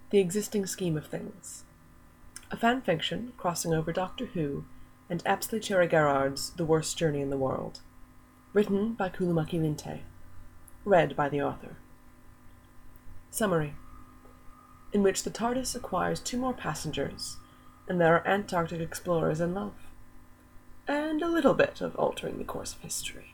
The Existing Scheme of Things. A fanfiction crossing over Doctor Who and Apsley Cherry Garrard's The Worst Journey in the World. Written by Kulumaki Linte. Read by the author. Summary. In which the TARDIS acquires 2 more passengers, and there are Antarctic explorers in love. And a little bit of altering the course of history.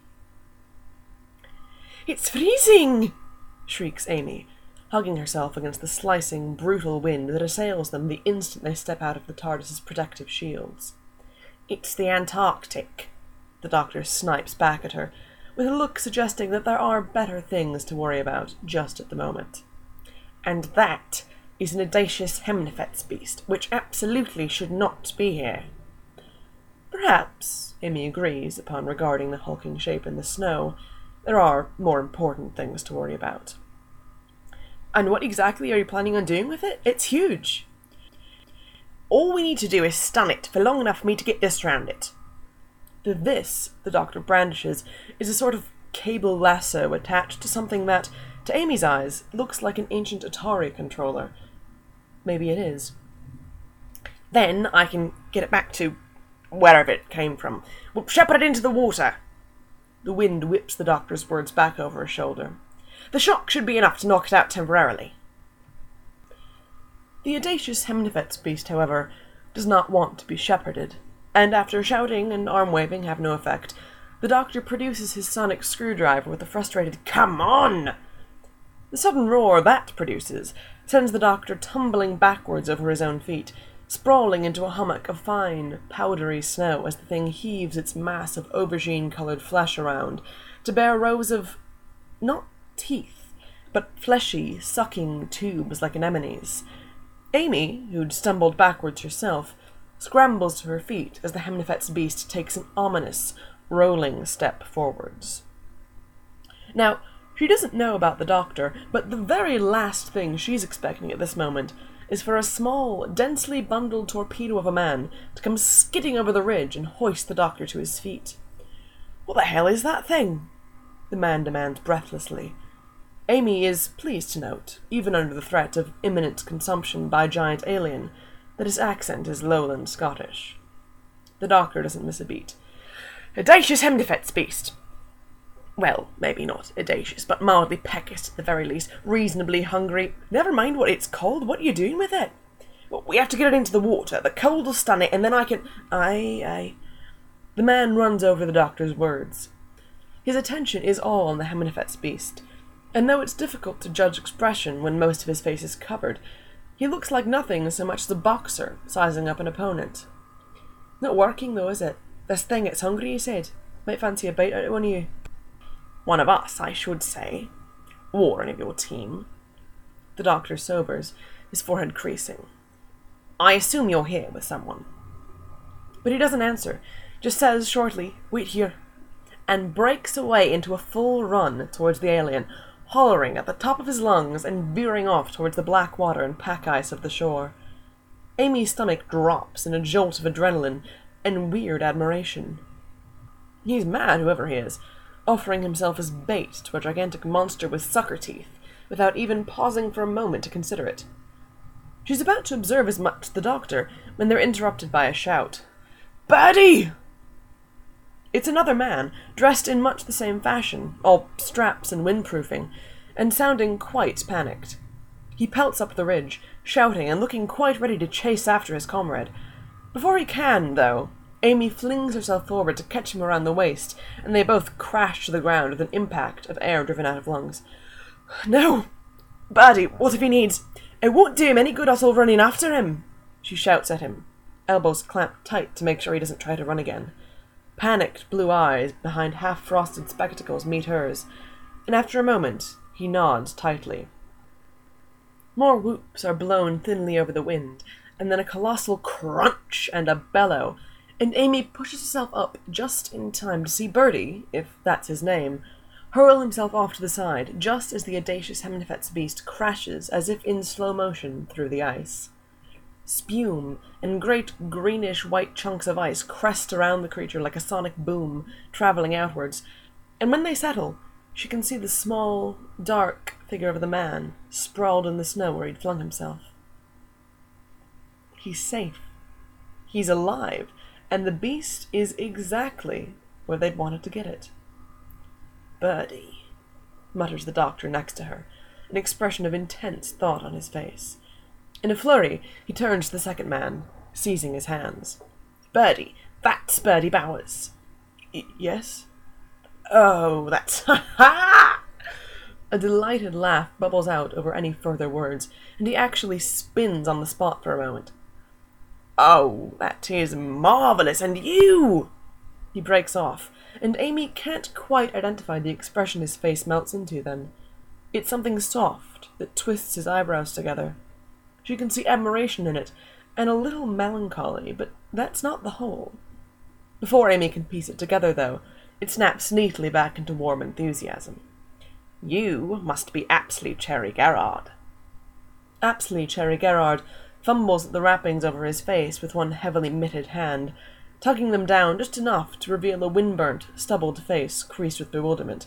"It's freezing!" shrieks Amy, hugging herself against the slicing, brutal wind that assails them the instant they step out of the TARDIS's protective shields. "It's the Antarctic," the Doctor snipes back at her, with a look suggesting that there are better things to worry about just at the moment. "And that is an audacious Hemnifet's beast, which absolutely should not be here." "Perhaps," Amy agrees, upon regarding the hulking shape in the snow, "there are more important things to worry about." "And what exactly are you planning on doing with it? It's huge." "All we need to do is stun it for long enough for me to get this round it." The Doctor brandishes is a sort of cable lasso attached to something that, to Amy's eyes, looks like an ancient Atari controller. Maybe it is. "Then I can get it back to wherever it came from. We'll shepherd it into the water." The wind whips the Doctor's words back over his shoulder. "The shock should be enough to knock it out temporarily." The audacious Hemnifet's beast, however, does not want to be shepherded, and after shouting and arm-waving have no effect, the Doctor produces his sonic screwdriver with a frustrated "Come on!" The sudden roar that produces sends the Doctor tumbling backwards over his own feet, sprawling into a hummock of fine, powdery snow as the thing heaves its mass of aubergine-coloured flesh around, to bear rows of, not teeth, but fleshy, sucking tubes like anemones. Amy, who'd stumbled backwards herself, scrambles to her feet as the Hemnifet's beast takes an ominous, rolling step forwards. Now, she doesn't know about the Doctor, but the very last thing she's expecting at this moment is for a small, densely bundled torpedo of a man to come skidding over the ridge and hoist the Doctor to his feet. "What the hell is that thing?" the man demands breathlessly. Amy is pleased to note, even under the threat of imminent consumption by a giant alien, that his accent is lowland Scottish. The Doctor doesn't miss a beat. "Audacious Hemnifet's beast. Well, maybe not audacious, but mildly peckish at the very least, reasonably hungry. Never mind what it's called, what are you doing with it?" "Well, we have to get it into the water. The cold will stun it, and then I can—" Aye. The man runs over the Doctor's words. His attention is all on the Hemnifet's beast, and though it's difficult to judge expression when most of his face is covered, he looks like nothing so much as a boxer sizing up an opponent. "Not working, though, is it? This thing gets hungry, you said. Might fancy a bite out of one of you." "One of us, I should say. Or any of your team." The Doctor sobers, his forehead creasing. "I assume you're here with someone." But he doesn't answer, just says shortly, "Wait here," and breaks away into a full run towards the alien, hollering at the top of his lungs and veering off towards the black water and pack ice of the shore. Amy's stomach drops in a jolt of adrenaline and weird admiration. He's mad, whoever he is, offering himself as bait to a gigantic monster with sucker teeth, without even pausing for a moment to consider it. She's about to observe as much to the Doctor when they're interrupted by a shout. "Baddie!" It's another man, dressed in much the same fashion, all straps and windproofing, and sounding quite panicked. He pelts up the ridge, shouting and looking quite ready to chase after his comrade. Before he can, though, Amy flings herself forward to catch him around the waist, and they both crash to the ground with an impact of air driven out of lungs. "No! Baddie, what if he needs? It won't do him any good us all running after him!" she shouts at him, elbows clamped tight to make sure he doesn't try to run again. Panicked blue eyes behind half-frosted spectacles meet hers, and after a moment he nods tightly. More whoops are blown thinly over the wind, and then a colossal crunch and a bellow, and Amy pushes herself up just in time to see Bertie, if that's his name, hurl himself off to the side just as the audacious Hemnifet's beast crashes as if in slow motion through the ice. Spume and great greenish-white chunks of ice crest around the creature like a sonic boom, travelling outwards, and when they settle, she can see the small, dark figure of the man, sprawled in the snow where he'd flung himself. He's safe. He's alive, and the beast is exactly where they'd wanted to get it. "Birdie," mutters the doctor next to her, an expression of intense thought on his face. In a flurry, he turns to the second man, seizing his hands. "Birdie, that's Birdie Bowers." Yes? "Oh, that's ha!" A delighted laugh bubbles out over any further words, and he actually spins on the spot for a moment. "Oh, that is marvellous, and you—" He breaks off, and Amy can't quite identify the expression his face melts into then. It's something soft that twists his eyebrows together. She can see admiration in it, and a little melancholy, but that's not the whole. Before Amy can piece it together, though, it snaps neatly back into warm enthusiasm. "You must be Apsley Cherry Garrard." Apsley Cherry Garrard fumbles at the wrappings over his face with one heavily mitted hand, tugging them down just enough to reveal a windburnt, stubbled face creased with bewilderment.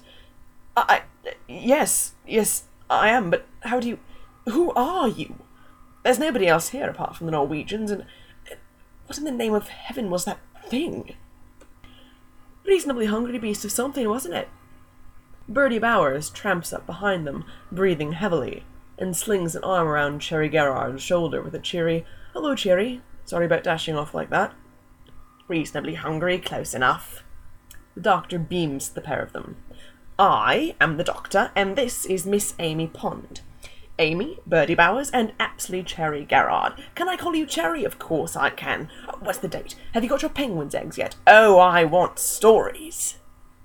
Yes, I am, but how do you... Who are you? There's nobody else here apart from the Norwegians, and... What in the name of heaven was that thing? Reasonably hungry beast of something, wasn't it? Birdie Bowers tramps up behind them, breathing heavily, and slings an arm around Cherry Garrard's shoulder with a cheery, "Hello, Cherry. Sorry about dashing off like that." "Reasonably hungry, close enough." The doctor beams the pair of them. "I am the doctor, and this is Miss Amy Pond. Amy, Birdie Bowers, and Apsley Cherry Garrard. Can I call you Cherry? Of course I can. What's the date? Have you got your penguin's eggs yet? Oh, I want stories."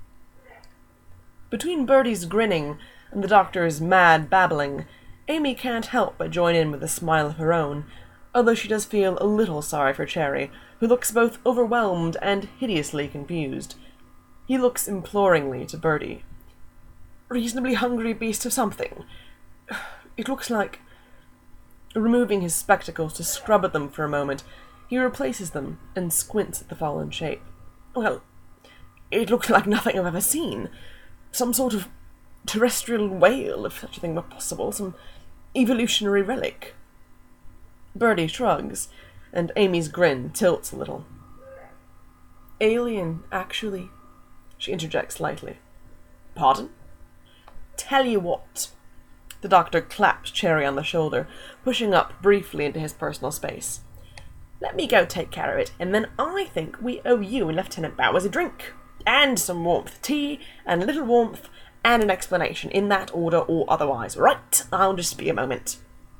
Between Birdie's grinning and the doctor's mad babbling, Amy can't help but join in with a smile of her own, although she does feel a little sorry for Cherry, who looks both overwhelmed and hideously confused. He looks imploringly to Birdie. "Reasonably hungry beast of something. It looks like..." Removing his spectacles to scrub at them for a moment, he replaces them and squints at the fallen shape. "Well, it looks like nothing I've ever seen. Some sort of terrestrial whale, if such a thing were possible, some evolutionary relic." Birdie shrugs, and Amy's grin tilts a little. "Alien, actually," she interjects lightly. "Pardon?" "Tell you what." The doctor claps Cherry on the shoulder, pushing up briefly into his personal space. "Let me go take care of it, and then I think we owe you and Lieutenant Bowers a drink, and some warmth tea, and a little warmth, and an explanation, in that order or otherwise. Right, I'll just be a moment."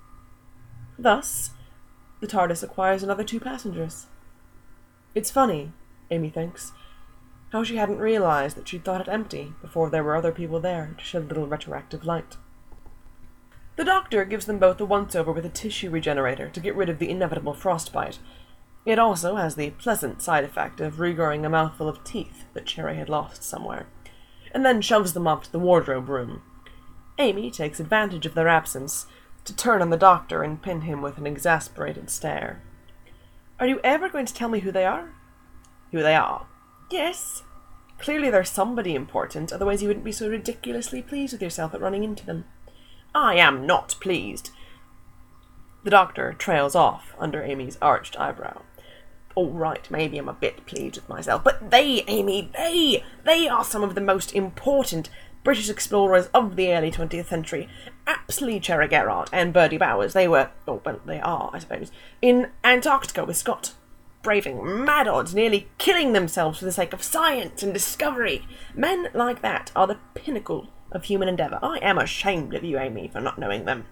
Thus, the TARDIS acquires another 2 passengers. It's funny, Amy thinks, how she hadn't realized that she'd thought it empty before there were other people there to shed a little retroactive light. The doctor gives them both a once-over with a tissue regenerator to get rid of the inevitable frostbite. It also has the pleasant side effect of regrowing a mouthful of teeth that Cherry had lost somewhere, and then shoves them off to the wardrobe room. Amy takes advantage of their absence to turn on the doctor and pin him with an exasperated stare. "Are you ever going to tell me who they are?" "Who they are?" "Yes. Clearly they're somebody important, otherwise you wouldn't be so ridiculously pleased with yourself at running into them." "I am not pleased." The doctor trails off under Amy's arched eyebrow. "All right, maybe I'm a bit pleased with myself, but they, Amy, they are some of the most important British explorers of the early 20th century. Apsley Cherry Garrard and Birdie Bowers, they were, they are, I suppose, in Antarctica with Scott, braving mad odds, nearly killing themselves for the sake of science and discovery. Men like that are the pinnacle of human endeavour. I am ashamed of you, Amy, for not knowing them."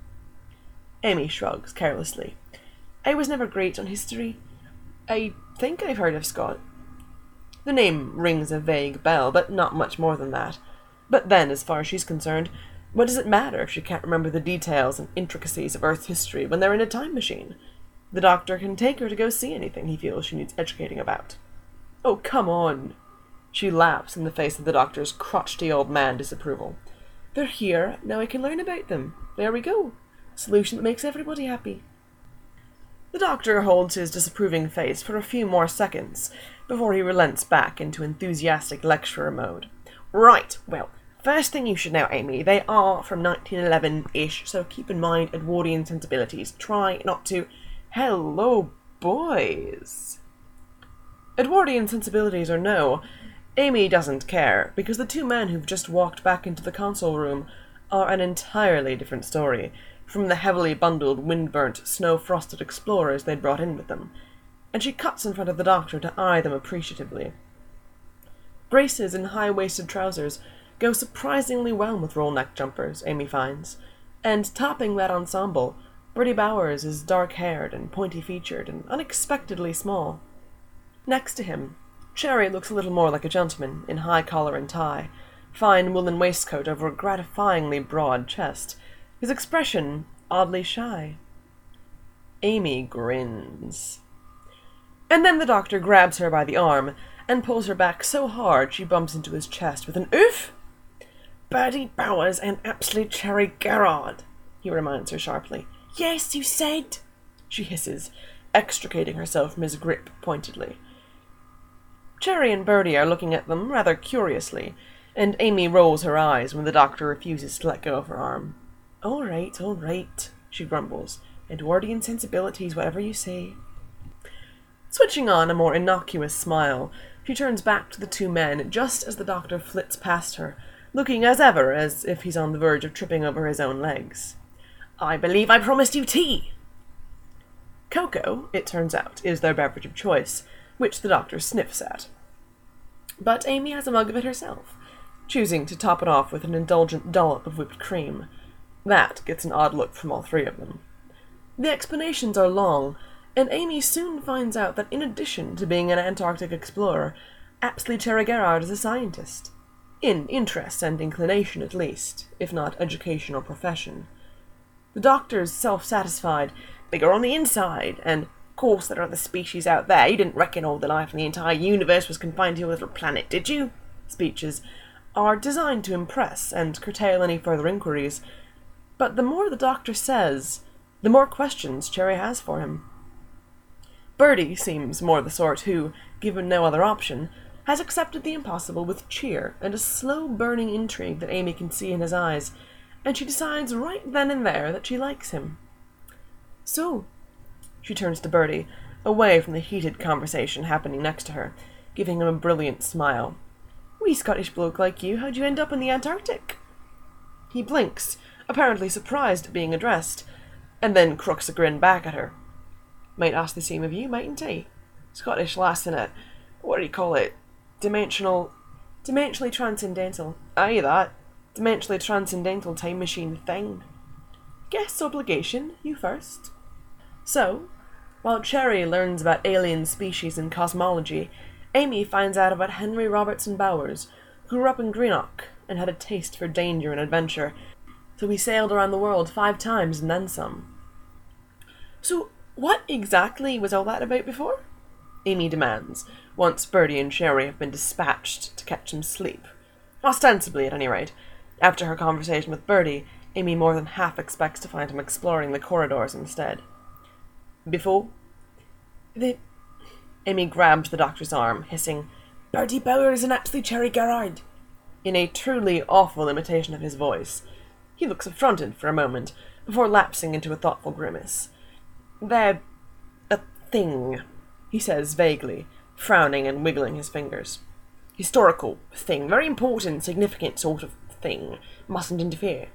Amy shrugs carelessly. "I was never great on history. I think I've heard of Scott." The name rings a vague bell, but not much more than that. But then, as far as she's concerned, what does it matter if she can't remember the details and intricacies of Earth's history when they're in a time machine? The doctor can take her to go see anything he feels she needs educating about. "Oh, come on." She laughs in the face of the doctor's crotchety old man disapproval. "They're here, now I can learn about them. There we go. Solution that makes everybody happy." The doctor holds his disapproving face for a few more seconds before he relents back into enthusiastic lecturer mode. "Right, well, first thing you should know, Amy, they are from 1911-ish, so keep in mind Edwardian sensibilities. Try not to..." Hello, boys. Edwardian sensibilities or no, Amy doesn't care, because the two men who've just walked back into the console room are an entirely different story from the heavily bundled, wind-burnt, snow-frosted explorers they'd brought in with them, and she cuts in front of the doctor to eye them appreciatively. Braces and high-waisted trousers go surprisingly well with roll-neck jumpers, Amy finds, and topping that ensemble, Bertie Bowers is dark-haired and pointy-featured and unexpectedly small. Next to him, Cherry looks a little more like a gentleman, in high collar and tie, fine woolen waistcoat over a gratifyingly broad chest, his expression oddly shy. Amy grins. And then the doctor grabs her by the arm and pulls her back so hard she bumps into his chest with an oof. "Bertie Bowers and absolute Cherry Garrard," he reminds her sharply. "Yes, you said," she hisses, extricating herself from his grip pointedly. Cherry and Bertie are looking at them rather curiously, and Amy rolls her eyes when the doctor refuses to let go of her arm. All right, she grumbles. "Edwardian sensibilities, whatever you say." Switching on a more innocuous smile, she turns back to the two men just as the doctor flits past her, looking as ever as if he's on the verge of tripping over his own legs. "I believe I promised you tea." Cocoa, it turns out, is their beverage of choice, which the doctor sniffs at. But Amy has a mug of it herself, choosing to top it off with an indulgent dollop of whipped cream. That gets an odd look from all three of them. The explanations are long, and Amy soon finds out that in addition to being an Antarctic explorer, Apsley Cherry Garrard is a scientist. In interest and inclination, at least, if not education or profession. The doctor's self-satisfied, "bigger on the inside," and "course there are other species out there, you didn't reckon all the life in the entire universe was confined to your little planet, did you?" speeches are designed to impress and curtail any further inquiries, but the more the doctor says, the more questions Cherry has for him. Bertie seems more the sort who, given no other option, has accepted the impossible with cheer and a slow burning intrigue that Amy can see in his eyes, and she decides right then and there that she likes him. "So," she turns to Bertie, away from the heated conversation happening next to her, giving him a brilliant smile. "Wee Scottish bloke like you, how'd you end up in the Antarctic?" He blinks, apparently surprised at being addressed, and then crooks a grin back at her. "Might ask the same of you, mightn't he? Scottish lass in a, what do you call it? Dimensionally transcendental. Aye, that. Dimensionally transcendental time machine thing. Guest obligation, you first." So, while Cherry learns about alien species and cosmology, Amy finds out about Henry Robertson Bowers, who grew up in Greenock and had a taste for danger and adventure, so he sailed around the world 5 times and then some. "So, what exactly was all that about before?" Amy demands, once Bertie and Cherry have been dispatched to catch some sleep. Ostensibly, at any rate. After her conversation with Bertie, Amy more than half expects to find him exploring the corridors instead. "Before?" Amy grabs the doctor's arm, hissing, "Bertie Bowers and Apsley Cherry Garrard," in a truly awful imitation of his voice. He looks affronted for a moment, before lapsing into a thoughtful grimace. "They're a thing," he says vaguely, frowning and wiggling his fingers. "Historical thing, very important, significant sort of thing. Mustn't interfere."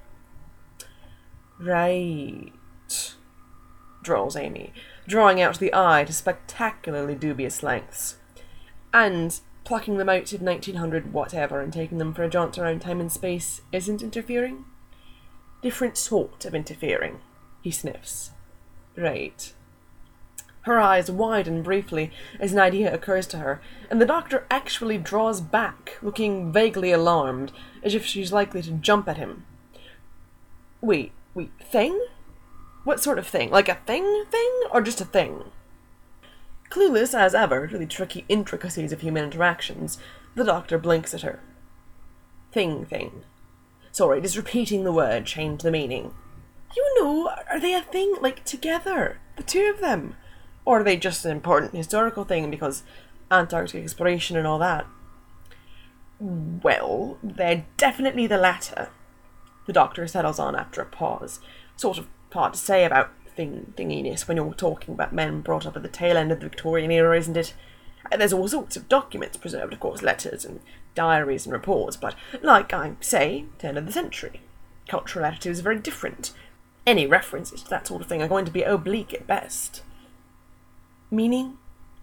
"Right," drawls Amy, drawing out the eye to spectacularly dubious lengths. "And plucking them out of 1900 whatever and taking them for a jaunt around time and space isn't interfering?" "Different sort of interfering," he sniffs. "Right." Her eyes widen briefly as an idea occurs to her, and the doctor actually draws back, looking vaguely alarmed, as if she's likely to jump at him. Wait, thing? What sort of thing? Like a thing, or just a thing?" Clueless as ever to the tricky intricacies of human interactions, the doctor blinks at her. Thing. Sorry, just repeating the word changed the meaning. "You know, are they a thing, like, together? The two of them? Or are they just an important historical thing because Antarctic exploration and all that?" "Well, they're definitely the latter," the doctor settles on after a pause. "Sort of hard to say about thinginess when you're talking about men brought up at the tail end of the Victorian era, isn't it? There's all sorts of documents preserved, of course, letters and diaries and reports, but, like I say, turn of the century. Cultural attitudes are very different. Any references to that sort of thing are going to be oblique at best. Meaning?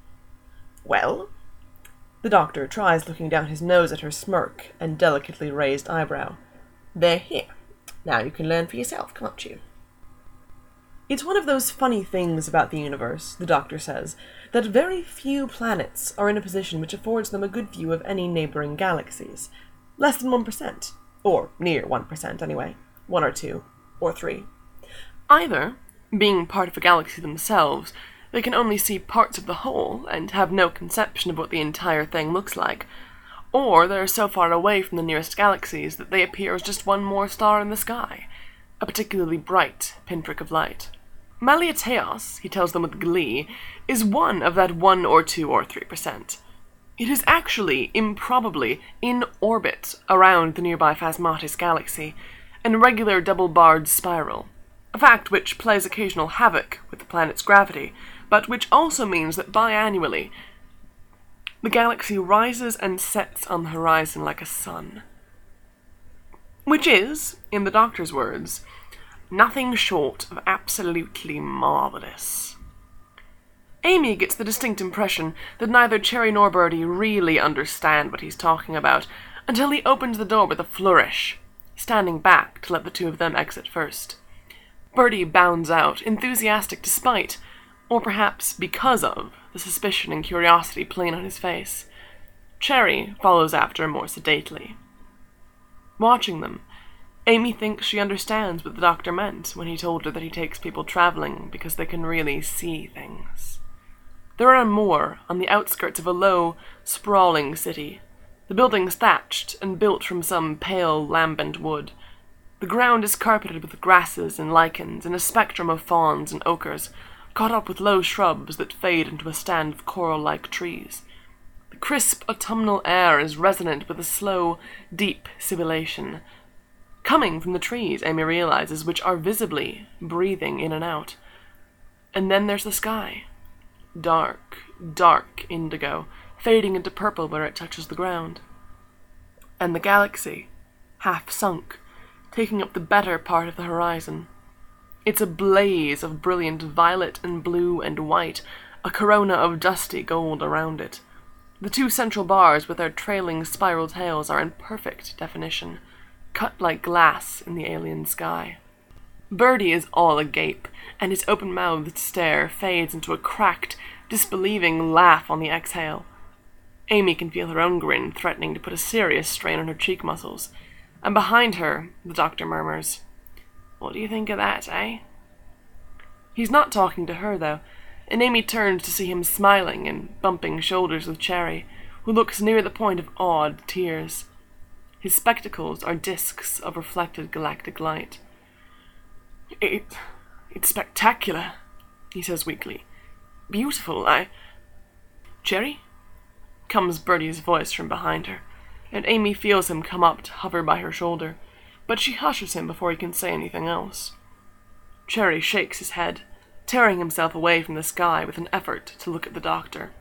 Well, the doctor tries looking down his nose at her smirk and delicately raised eyebrow. They're here. Now you can learn for yourself, can't you? It's one of those funny things about the universe, the doctor says, that very few planets are in a position which affords them a good view of any neighbouring galaxies. Less than 1%. Or near 1%, anyway. 1 or 2. Or 3. Either, being part of a galaxy themselves, they can only see parts of the whole and have no conception of what the entire thing looks like, or they are so far away from the nearest galaxies that they appear as just one more star in the sky, a particularly bright pinprick of light. Maliateos, he tells them with glee, is one of that 1 or 2 or 3%. It is actually, improbably, in orbit around the nearby Phasmatis galaxy, in a regular double-barred spiral, a fact which plays occasional havoc with the planet's gravity, but which also means that biannually the galaxy rises and sets on the horizon like a sun. Which is, in the doctor's words, nothing short of absolutely marvellous. Amy gets the distinct impression that neither Cherry nor Bertie really understand what he's talking about until he opens the door with a flourish, standing back to let the two of them exit first. Bertie bounds out, enthusiastic despite, or perhaps because of, the suspicion and curiosity plain on his face. Cherry follows after more sedately. Watching them, Amy thinks she understands what the doctor meant when he told her that he takes people travelling because they can really see things. They're on a moor on the outskirts of a low, sprawling city, the buildings thatched and built from some pale, lambent wood. The ground is carpeted with grasses and lichens and a spectrum of fawns and ochres, caught up with low shrubs that fade into a stand of coral-like trees. The crisp autumnal air is resonant with a slow, deep sibilation, coming from the trees, Amy realizes, which are visibly breathing in and out. And then there's the sky. Dark, dark indigo, fading into purple where it touches the ground. And the galaxy, half sunk, taking up the better part of the horizon. It's a blaze of brilliant violet and blue and white, a corona of dusty gold around it. The two central bars with their trailing spiral tails are in perfect definition, cut like glass in the alien sky. Bertie is all agape, and his open-mouthed stare fades into a cracked, disbelieving laugh on the exhale. Amy can feel her own grin threatening to put a serious strain on her cheek muscles, and behind her, the doctor murmurs, "What do you think of that, eh?" He's not talking to her, though, and Amy turns to see him smiling and bumping shoulders with Cherry, who looks near the point of awed tears. His spectacles are discs of reflected galactic light. It's spectacular," he says weakly. "Beautiful, Cherry?" comes Bertie's voice from behind her, and Amy feels him come up to hover by her shoulder, but she hushes him before he can say anything else. Cherry shakes his head, tearing himself away from the sky with an effort to look at the doctor.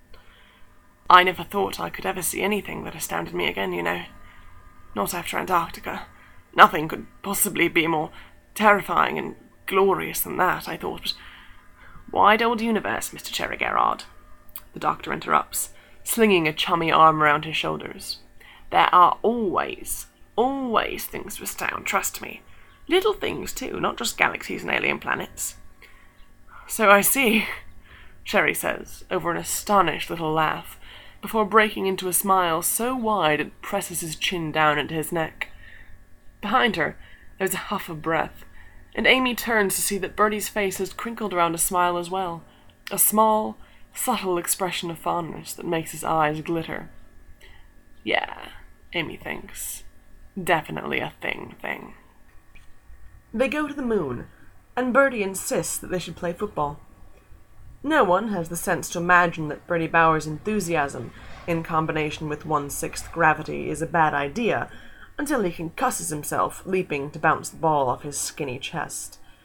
"I never thought I could ever see anything that astounded me again, you know. Not after Antarctica. Nothing could possibly be more terrifying and glorious than that, I thought, but wide old universe, Mr. Cherry Garrard," the doctor interrupts, slinging a chummy arm around his shoulders. "There are always things to astound, trust me. Little things, too, not just galaxies and alien planets." "So I see," Cherry says, over an astonished little laugh, before breaking into a smile so wide it presses his chin down into his neck. Behind her, there's a huff of breath, and Amy turns to see that Bertie's face has crinkled around a smile as well, a small, subtle expression of fondness that makes his eyes glitter. Yeah, Amy thinks. Definitely a thing. They go to the moon, and Bertie insists that they should play football. No one has the sense to imagine that Bertie Bower's enthusiasm, in combination with 1/6 gravity, is a bad idea, until he concusses himself leaping to bounce the ball off his skinny chest.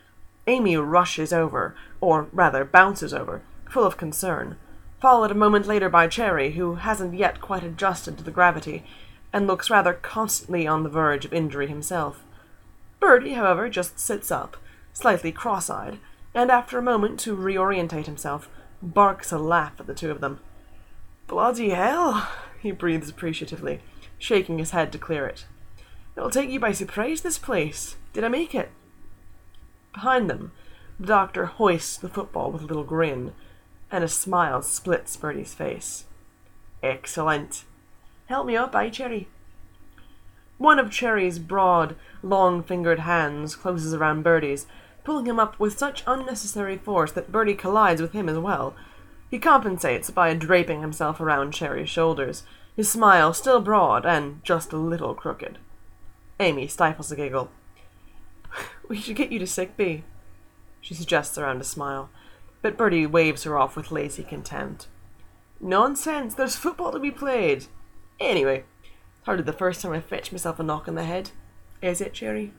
Amy rushes over, or rather bounces over, full of concern, followed a moment later by Cherry, who hasn't yet quite adjusted to the gravity, and looks rather constantly on the verge of injury himself. Bertie, however, just sits up, slightly cross-eyed, and after a moment to reorientate himself, barks a laugh at the two of them. "Bloody hell," he breathes appreciatively, shaking his head to clear it. "It'll take you by surprise, this place. Did I make it?" Behind them, the doctor hoists the football with a little grin, and a smile splits Bertie's face. "Excellent. Help me up, Cherry?" One of Cherry's broad, long-fingered hands closes around Bertie's, pulling him up with such unnecessary force that Bertie collides with him as well. He compensates by draping himself around Cherry's shoulders, his smile still broad and just a little crooked. Amy stifles a giggle. "We should get you to sick bay," she suggests around a smile, but Bertie waves her off with lazy contempt. "Nonsense, there's football to be played. Anyway, it's hardly the first time I fetched myself a knock on the head. Is it, Cherry?"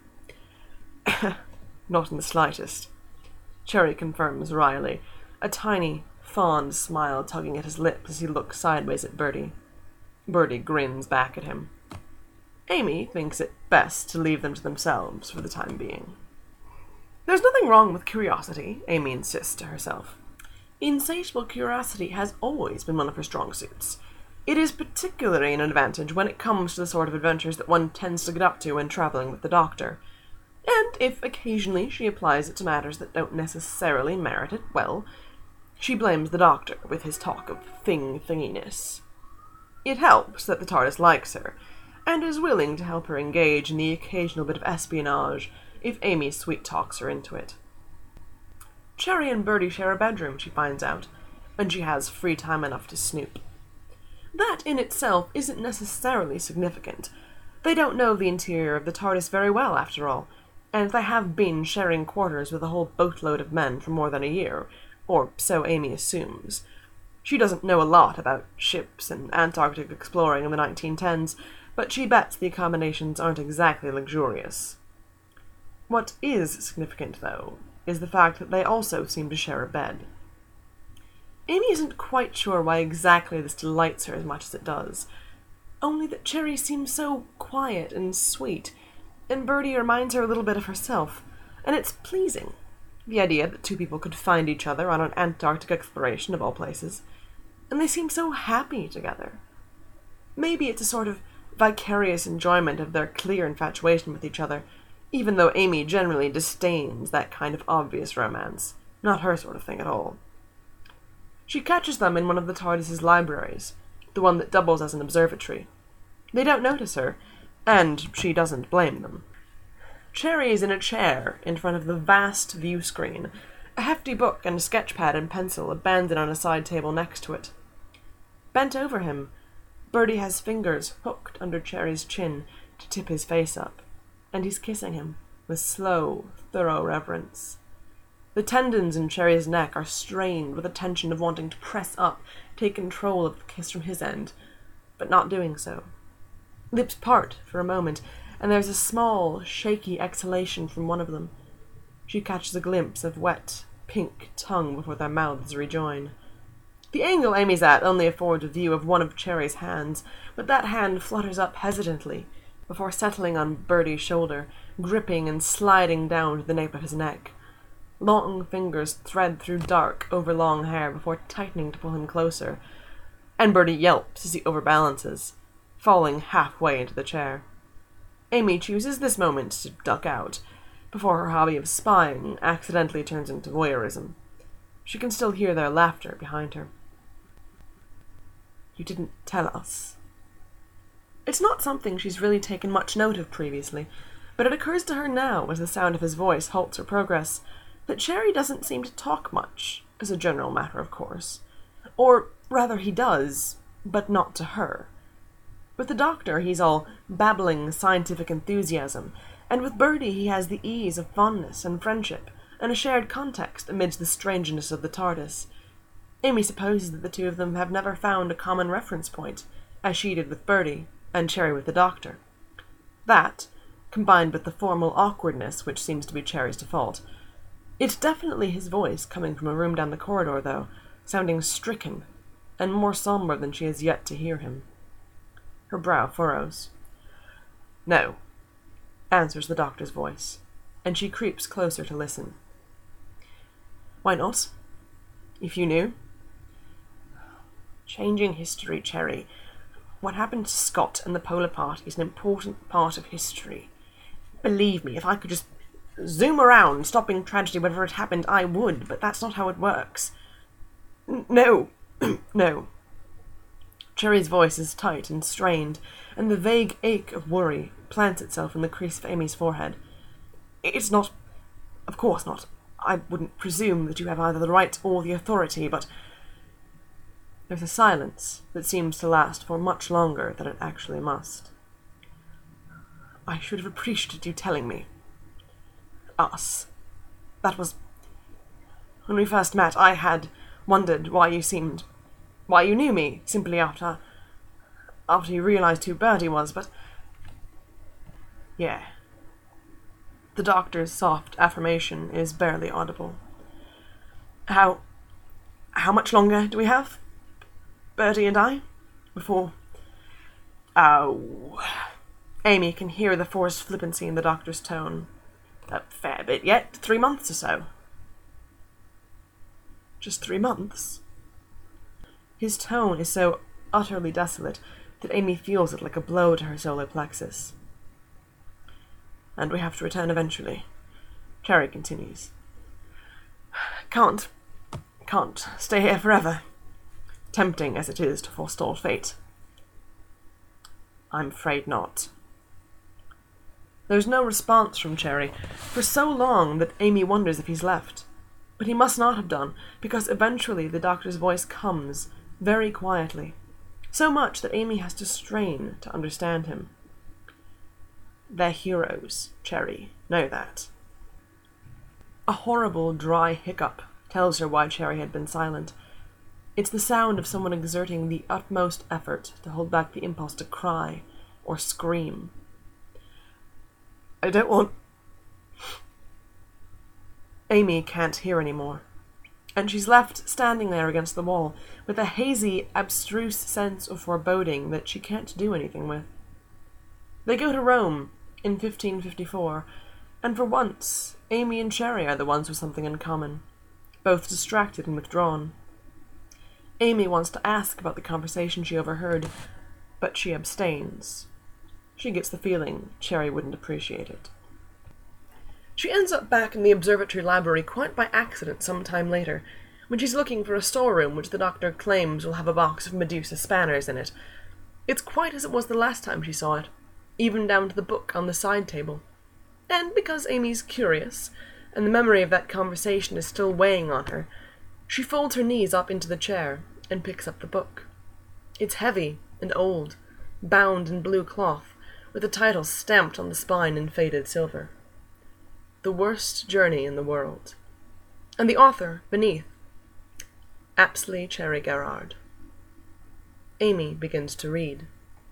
"Not in the slightest," Cherry confirms wryly, a tiny, fond smile tugging at his lips as he looks sideways at Bertie. Bertie grins back at him. Amy thinks it best to leave them to themselves for the time being. There's nothing wrong with curiosity, Amy insists to herself. Insatiable curiosity has always been one of her strong suits. It is particularly an advantage when it comes to the sort of adventures that one tends to get up to when travelling with the doctor. And if occasionally she applies it to matters that don't necessarily merit it, well, she blames the doctor with his talk of thinginess. It helps that the TARDIS likes her, and is willing to help her engage in the occasional bit of espionage if Amy sweet-talks her into it. Cherry and Bertie share a bedroom, she finds out, and she has free time enough to snoop. That in itself isn't necessarily significant. They don't know the interior of the TARDIS very well, after all, and they have been sharing quarters with a whole boatload of men for more than a year, or so Amy assumes. She doesn't know a lot about ships and Antarctic exploring in the 1910s, but she bets the accommodations aren't exactly luxurious. What is significant, though, is the fact that they also seem to share a bed. Amy isn't quite sure why exactly this delights her as much as it does, only that Cherry seems so quiet and sweet, and Bertie reminds her a little bit of herself, and it's pleasing, the idea that two people could find each other on an Antarctic exploration of all places, and they seem so happy together. Maybe it's a sort of vicarious enjoyment of their clear infatuation with each other, even though Amy generally disdains that kind of obvious romance. Not her sort of thing at all. She catches them in one of the TARDIS's libraries, the one that doubles as an observatory. They don't notice her, and she doesn't blame them. Cherry is in a chair in front of the vast view screen, a hefty book and a sketchpad and pencil abandoned on a side table next to it. Bent over him, Bertie has fingers hooked under Cherry's chin to tip his face up, and he's kissing him with slow, thorough reverence. The tendons in Cherry's neck are strained with the tension of wanting to press up, take control of the kiss from his end, but not doing so. Lips part for a moment, and there's a small, shaky exhalation from one of them. She catches a glimpse of wet, pink tongue before their mouths rejoin. The angle Amy's at only affords a view of one of Cherry's hands, but that hand flutters up hesitantly, before settling on Bertie's shoulder, gripping and sliding down to the nape of his neck. Long fingers thread through dark, overlong hair before tightening to pull him closer, and Bertie yelps as he overbalances, falling halfway into the chair. Amy chooses this moment to duck out, before her hobby of spying accidentally turns into voyeurism. She can still hear their laughter behind her. "You didn't tell us." It's not something she's really taken much note of previously, but it occurs to her now as the sound of his voice halts her progress, that Cherry doesn't seem to talk much, as a general matter of course. Or rather he does, but not to her. With the doctor he's all babbling scientific enthusiasm, and with Bertie he has the ease of fondness and friendship, and a shared context amidst the strangeness of the TARDIS. Amy supposes that the two of them have never found a common reference point, as she did with Bertie, and Cherry with the doctor. That, combined with the formal awkwardness which seems to be Cherry's default, It's definitely his voice coming from a room down the corridor, though, sounding stricken, and more somber than she has yet to hear him. Her brow furrows. "No," answers the doctor's voice, and she creeps closer to listen. "Why not? If you knew." "Changing history, Cherry. What happened to Scott and the Polar Part is an important part of history. Believe me, if I could just zoom around, stopping tragedy whenever it happened, I would, but that's not how it works." "No, no." Cherry's voice is tight and strained, and the vague ache of worry plants itself in the crease of Amy's forehead. "It's not... Of course not. I wouldn't presume that you have either the right or the authority, but..." There's a silence that seems to last for much longer than it actually must. "I should have appreciated you telling me. Us. That was... When we first met, I had wondered why you knew me, simply after you realized who Bertie was, but... Yeah." The doctor's soft affirmation is barely audible. How much longer do we have? Bertie and I? Before... Oh... Amy can hear the forced flippancy in the doctor's tone. "A fair bit yet. 3 months or so." "Just 3 months?" His tone is so utterly desolate that Amy feels it like a blow to her solar plexus. "And we have to return eventually," Cherry continues. Can't stay here forever, tempting as it is to forestall fate." "I'm afraid not." There's no response from Cherry for so long that Amy wonders if he's left. But he must not have done, because eventually the doctor's voice comes, very quietly, so much that Amy has to strain to understand him. "They're heroes, Cherry. Know that." A horrible, dry hiccup tells her why Cherry had been silent. It's the sound of someone exerting the utmost effort to hold back the impulse to cry or scream. "I don't want..." Amy can't hear anymore, and she's left standing there against the wall with a hazy, abstruse sense of foreboding that she can't do anything with. They go to Rome in 1554, and for once, Amy and Cherry are the ones with something in common, both distracted and withdrawn. Amy wants to ask about the conversation she overheard, but she abstains. She gets the feeling Cherry wouldn't appreciate it. She ends up back in the observatory library quite by accident some time later, when she's looking for a storeroom which the doctor claims will have a box of Medusa spanners in it. It's quite as it was the last time she saw it, even down to the book on the side table. And because Amy's curious, and the memory of that conversation is still weighing on her, she folds her knees up into the chair and picks up the book. It's heavy and old, bound in blue cloth, with the title stamped on the spine in faded silver. The Worst Journey in the World. And the author, beneath, Apsley Cherry Garrard. Amy begins to read.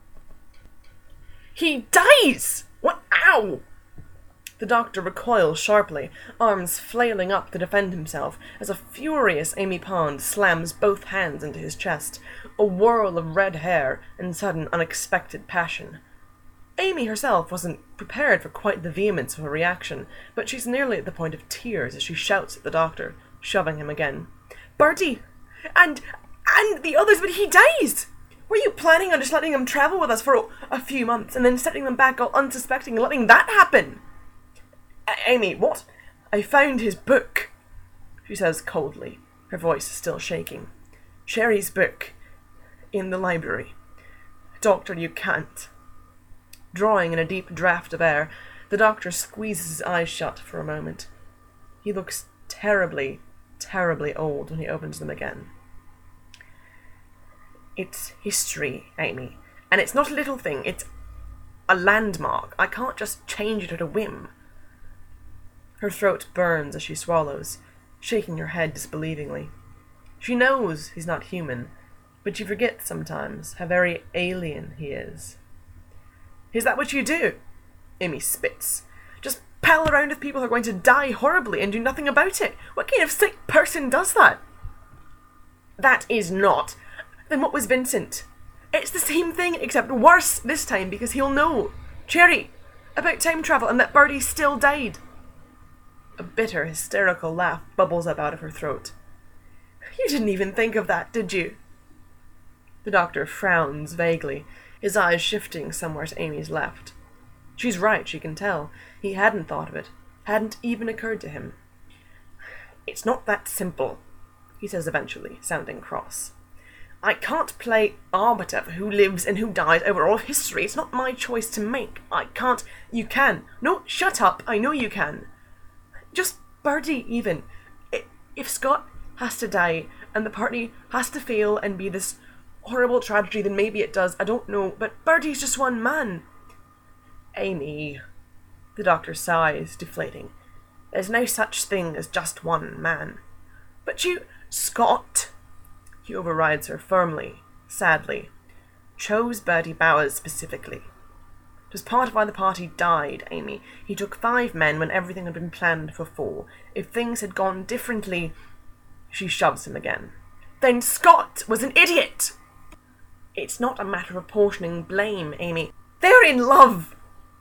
"He dies! What? Ow!" The doctor recoils sharply, arms flailing up to defend himself, as a furious Amy Pond slams both hands into his chest, a whirl of red hair and sudden unexpected passion. Amy herself wasn't prepared for quite the vehemence of her reaction, but she's nearly at the point of tears as she shouts at the doctor, shoving him again. "Bertie! And the others, but he dies! Were you planning on just letting them travel with us for a few months, and then sending them back all unsuspecting and letting that happen?" "Amy, what?" "I found his book," she says coldly, her voice still shaking. "Cherry's book. In the library. Doctor, you can't." Drawing in a deep draught of air, the doctor squeezes his eyes shut for a moment. He looks terribly, terribly old when he opens them again. "It's history, Amy, and it's not a little thing, it's a landmark. I can't just change it at a whim." Her throat burns as she swallows, shaking her head disbelievingly. She knows he's not human, but she forgets sometimes how very alien he is. "Is that what you do?" Amy spits. "Just pal around with people who are going to die horribly and do nothing about it. What kind of sick person does that? That is not. Then what was Vincent? It's the same thing, except worse this time, because he'll know. Cherry, about time travel and that Birdie still died. A bitter, hysterical laugh bubbles up out of her throat. You didn't even think of that, did you? The doctor frowns vaguely, his eyes shifting somewhere to Amy's left. She's right, she can tell. He hadn't thought of it. Hadn't even occurred to him. It's not that simple, he says eventually, sounding cross. I can't play arbiter for who lives and who dies over all of history. It's not my choice to make. I can't. You can. No, shut up. I know you can. Just Birdie, even. If Scott has to die and the party has to fail and be this horrible tragedy, then maybe it does. I don't know. But Birdie's just one man. Amy. The doctor sighs, deflating. There's no such thing as just one man. But you... Scott... He overrides her firmly, sadly. Chose Bertie Bowers specifically. It was part of why the party died, Amy. He took 5 men when everything had been planned for 4. If things had gone differently... She shoves him again. Then Scott was an idiot! It's not a matter of apportioning blame, Amy. They're in love!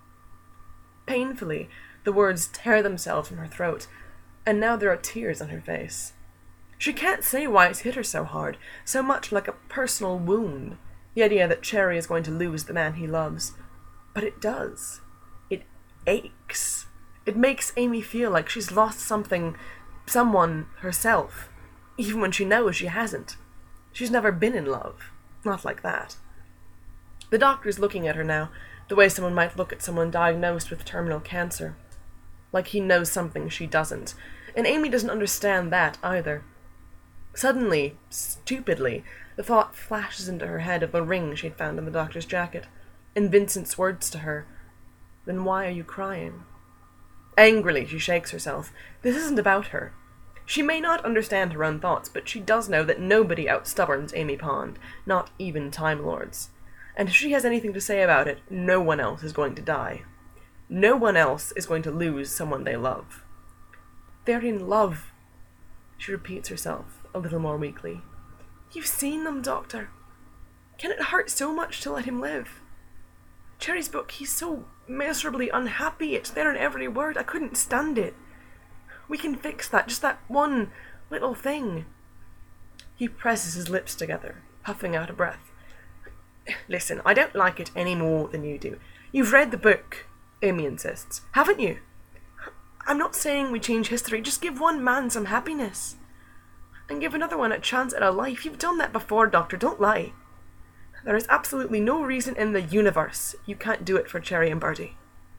Painfully, the words tear themselves from her throat, and now there are tears on her face. She can't say why it's hit her so hard, so much like a personal wound, the idea that Cherry is going to lose the man he loves. But it does. It aches. It makes Amy feel like she's lost something, someone, herself, even when she knows she hasn't. She's never been in love. Not like that. The doctor's looking at her now, the way someone might look at someone diagnosed with terminal cancer. Like he knows something she doesn't. And Amy doesn't understand that either. Suddenly, stupidly, the thought flashes into her head of the ring she'd found in the doctor's jacket, and Vincent's words to her, "Then why are you crying?" Angrily, she shakes herself. This isn't about her. She may not understand her own thoughts, but she does know that nobody outstubborns Amy Pond, not even Time Lords. And if she has anything to say about it, no one else is going to die. No one else is going to lose someone they love. They're in love, she repeats herself, a little more weakly. You've seen them, Doctor. Can it hurt so much to let him live? Cherry's book, he's so miserably unhappy. It's there in every word. I couldn't stand it. We can fix that, just that one little thing. He presses his lips together, puffing out a breath. Listen, I don't like it any more than you do. You've read the book, Amy insists. Haven't you? I'm not saying we change history. Just give one man some happiness. And give another one a chance at a life. You've done that before, Doctor. Don't lie. There is absolutely no reason in the universe you can't do it for Cherry and Birdie.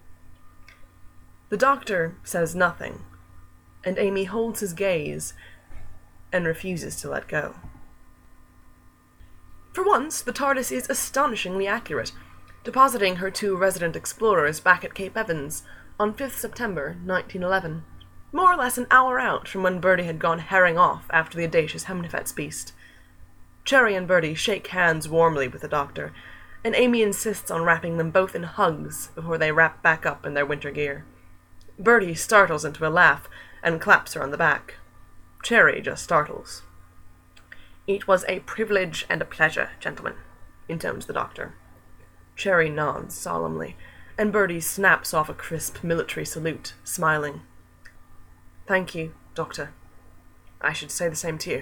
The doctor says nothing, and Amy holds his gaze and refuses to let go. For once, the TARDIS is astonishingly accurate, depositing her 2 resident explorers back at Cape Evans on 5th September 1911, more or less an hour out from when Birdie had gone herring off after the audacious Hemnifet's beast. Cherry and Birdie shake hands warmly with the doctor, and Amy insists on wrapping them both in hugs before they wrap back up in their winter gear. Birdie startles into a laugh and claps her on the back. Cherry just startles. It was a privilege and a pleasure, gentlemen, intones the doctor. Cherry nods solemnly, and Birdie snaps off a crisp military salute, smiling. Thank you, Doctor. I should say the same to you.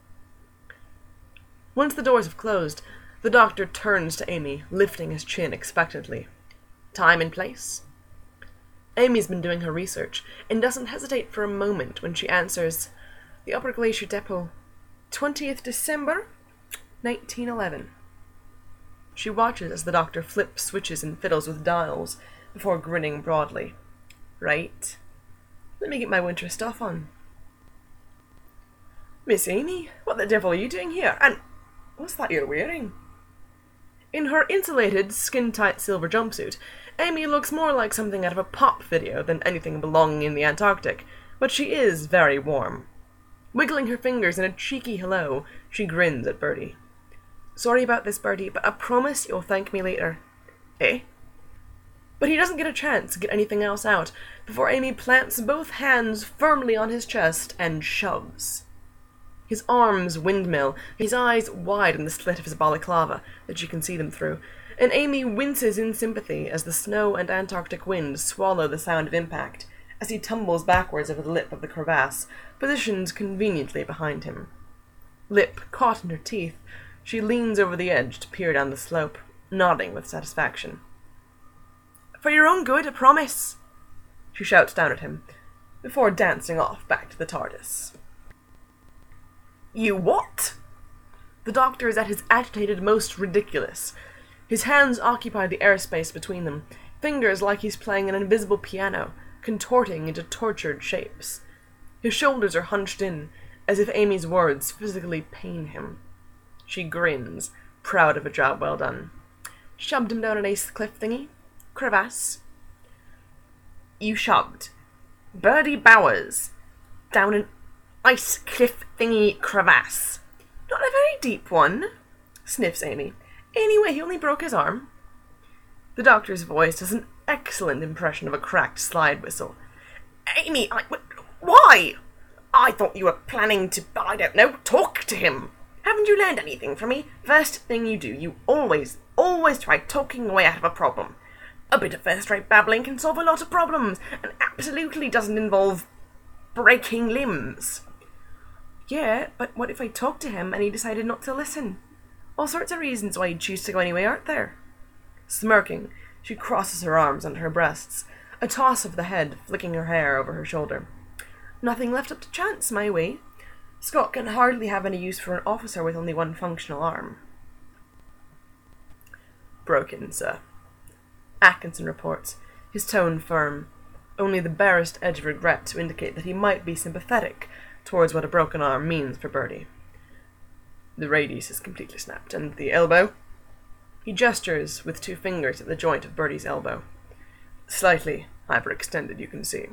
Once the doors have closed, the doctor turns to Amy, lifting his chin expectantly. Time and place? Amy's been doing her research, and doesn't hesitate for a moment when she answers, the Upper Glacier Depot, 20th December, 1911. She watches as the doctor flips switches and fiddles with dials, before grinning broadly. Right. Let me get my winter stuff on. Miss Amy, what the devil are you doing here? And what's that you're wearing? In her insulated, skin-tight silver jumpsuit, Amy looks more like something out of a pop video than anything belonging in the Antarctic, but she is very warm. Wiggling her fingers in a cheeky hello, she grins at Birdie. Sorry about this, Birdie, but I promise you'll thank me later. Eh? But he doesn't get a chance to get anything else out before Amy plants both hands firmly on his chest and shoves. His arms windmill, his eyes wide in the slit of his balaclava that you can see them through, and Amy winces in sympathy as the snow and Antarctic wind swallow the sound of impact as he tumbles backwards over the lip of the crevasse, positioned conveniently behind him. Lip caught in her teeth, she leans over the edge to peer down the slope, nodding with satisfaction. "For your own good, I promise," she shouts down at him, before dancing off back to the TARDIS. "You what?" The Doctor is at his agitated most ridiculous. His hands occupy the airspace between them, fingers like he's playing an invisible piano, contorting into tortured shapes. His shoulders are hunched in, as if Amy's words physically pain him. She grins, proud of a job well done. "Shoved him down an ace cliff thingy? Crevasse?" "You shoved Bertie Bowers down an ice cliff thingy crevasse. Not a very deep one," sniffs Amy. "Anyway, he only broke his arm." The Doctor's voice does an excellent impression of a cracked slide whistle. "Amy, why? I thought you were planning to, I don't know, talk to him. Haven't you learned anything from me? First thing you do, you always try talking away out of a problem. A bit of first-rate babbling can solve a lot of problems, and absolutely doesn't involve breaking limbs." "Yeah, but what if I talked to him and he decided not to listen? All sorts of reasons why he'd choose to go anyway, aren't there?" Smirking, she crosses her arms under her breasts, a toss of the head flicking her hair over her shoulder. "Nothing left up to chance, my way. Scott can hardly have any use for an officer with only one functional arm." "Broken, sir," Atkinson reports, his tone firm, only the barest edge of regret to indicate that he might be sympathetic towards what a broken arm means for Bertie. "The radius is completely snapped, and the elbow?" He gestures with 2 fingers at the joint of Bertie's elbow. "Slightly hyperextended, you can see.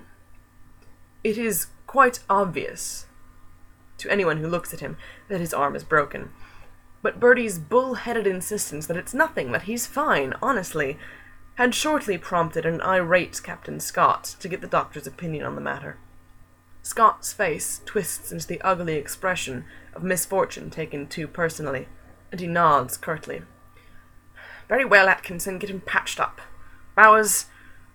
It is quite obvious to anyone who looks at him that his arm is broken, but Bertie's bull-headed insistence that it's nothing, that he's fine, honestly, had shortly prompted an irate Captain Scott to get the Doctor's opinion on the matter. Scott's face twists into the ugly expression of misfortune taken too personally, and he nods curtly. "Very well, Atkinson, get him patched up. Bowers—"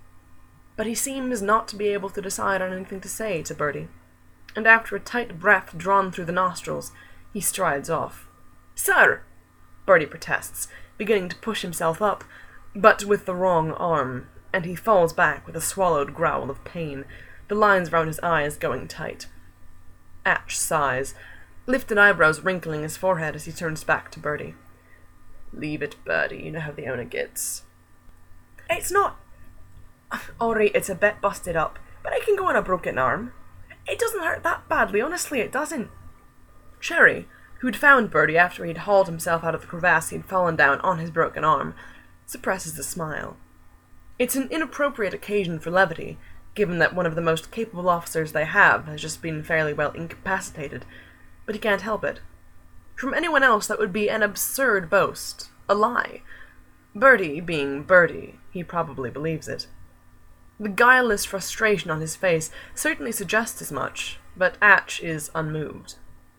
But he seems not to be able to decide on anything to say to Bertie, and after a tight breath drawn through the nostrils, he strides off. "Sir!" Bertie protests, beginning to push himself up, but with the wrong arm, and he falls back with a swallowed growl of pain, the lines round his eyes going tight. Atch sighs, lifted eyebrows wrinkling his forehead as he turns back to Bertie. "Leave it, Bertie, you know how the owner gets." "It's not... Alright, it's a bit busted up, but I can go on a broken arm. It doesn't hurt that badly, honestly, it doesn't." Cherry, who'd found Bertie after he'd hauled himself out of the crevasse he'd fallen down on his broken arm, suppresses a smile. It's an inappropriate occasion for levity, given that one of the most capable officers they have has just been fairly well incapacitated, but he can't help it. From anyone else that would be an absurd boast, a lie. Bertie being Bertie, he probably believes it. The guileless frustration on his face certainly suggests as much, but Atch is unmoved.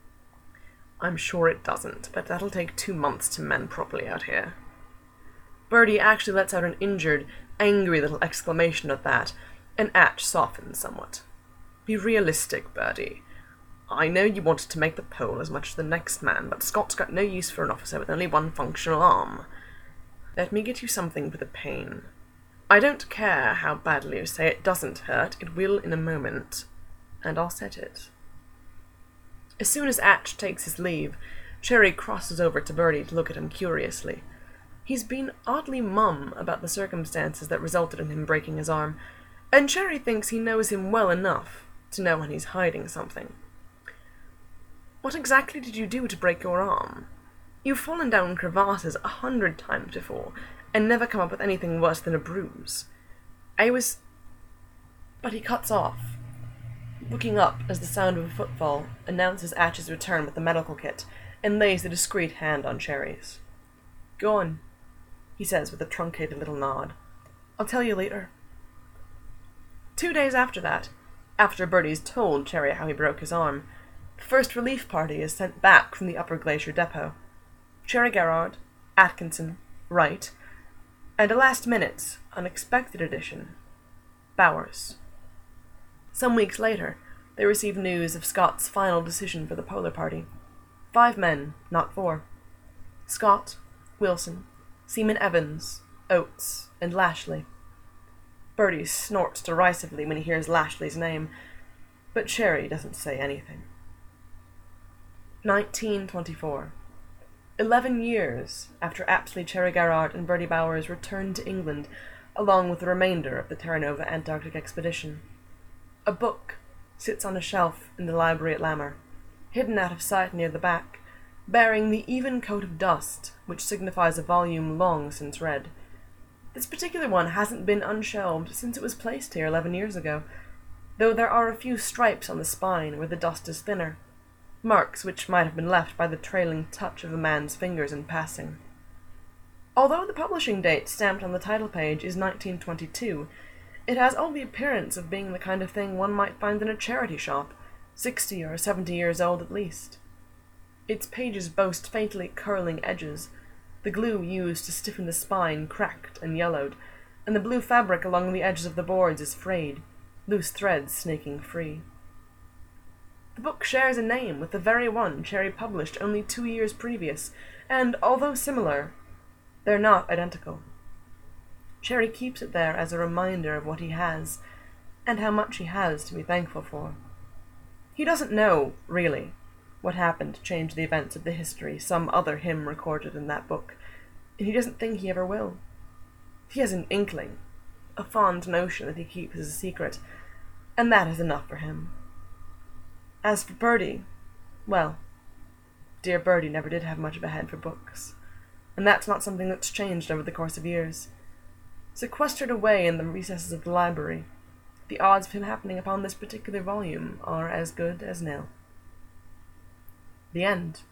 "I'm sure it doesn't, but that'll take 2 months to mend properly out here." Bertie actually lets out an injured, angry little exclamation at that, and Atch softens somewhat. "Be realistic, Bertie. I know you wanted to make the pole as much as the next man, but Scott's got no use for an officer with only one functional arm. Let me get you something for the pain. I don't care how badly you say it doesn't hurt, it will in a moment, and I'll set it." As soon as Atch takes his leave, Cherry crosses over to Bertie to look at him curiously. He's been oddly mum about the circumstances that resulted in him breaking his arm, and Cherry thinks he knows him well enough to know when he's hiding something. "What exactly did you do to break your arm? You've fallen down crevasses 100 times before, and never come up with anything worse than a bruise. But he cuts off, looking up as the sound of a footfall announces Atch's return with the medical kit, and lays a discreet hand on Cherry's. "Go on," he says with a truncated little nod. I'll tell you later. 2 days after that, after Bertie's told Cherry how he broke his arm, the first relief party is sent back from the Upper Glacier depot. Cherry Garrard, Atkinson, Wright, and a last-minute, unexpected addition, Bowers. Some weeks later, they receive news of Scott's final decision for the Polar Party. 5 men, not 4. Scott, Wilson, Seaman Evans, Oates, and Lashley. Bertie snorts derisively when he hears Lashley's name, but Cherry doesn't say anything. 1924. 11 years after Apsley, Cherry Garrard, and Bertie Bowers returned to England, along with the remainder of the Terra Nova Antarctic expedition. A book sits on a shelf in the library at Lammer, hidden out of sight near the back, bearing the even coat of dust which signifies a volume long since read. This particular one hasn't been unshelved since it was placed here 11 years ago, though there are a few stripes on the spine where the dust is thinner, marks which might have been left by the trailing touch of a man's fingers in passing. Although the publishing date stamped on the title page is 1922, it has all the appearance of being the kind of thing one might find in a charity shop, 60 or 70 years old at least. Its pages boast faintly curling edges, the glue used to stiffen the spine cracked and yellowed, and the blue fabric along the edges of the boards is frayed, loose threads snaking free. The book shares a name with the very one Cherry published only 2 years previous, and, although similar, they're not identical. Cherry keeps it there as a reminder of what he has, and how much he has to be thankful for. He doesn't know, really, what happened to change the events of the history some other him recorded in that book, and he doesn't think he ever will. He has an inkling, a fond notion that he keeps as a secret, and that is enough for him. As for Bertie, well, dear Bertie never did have much of a head for books, and that's not something that's changed over the course of years. Sequestered away in the recesses of the library, the odds of him happening upon this particular volume are as good as nil. The end.